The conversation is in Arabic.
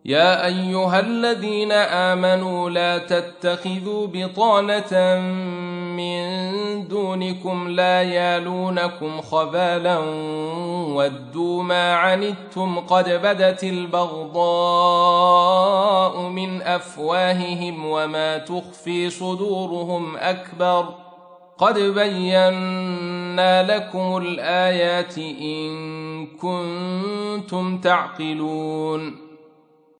يا أيها الذين آمنوا لا تتخذوا بطانة من دونكم لا يالونكم خبالا ودوا ما عنتم قد بدت البغضاء من أفواههم وما تخفي صدورهم أكبر قد بينا لكم الآيات إن كنتم تعقلون